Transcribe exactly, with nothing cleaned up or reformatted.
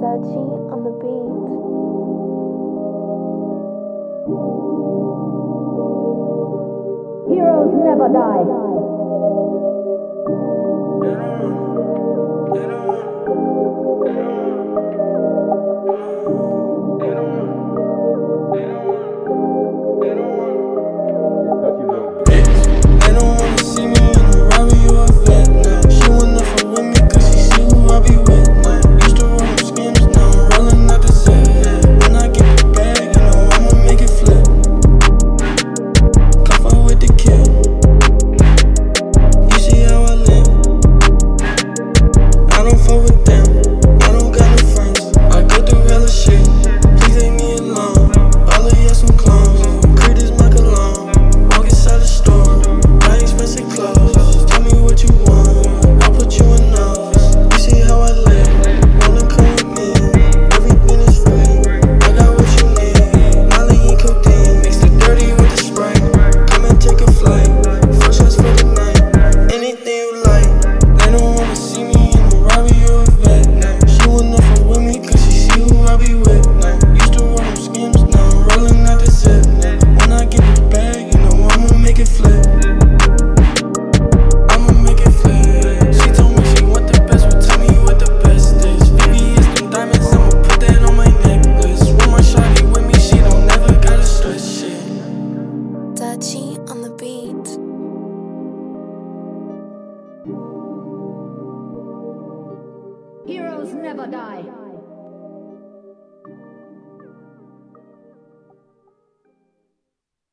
Dutchy on the beat. Heroes never die. They don't wanna see me in a Robbie or a vet now. She wanna fuck with me cause she see who I be with now. Used to roll them skims, now I'm rolling out the set. When I get the bag, you know I'ma make it flip. Come fuck with the kid. You see how I live. I don't fuck with them.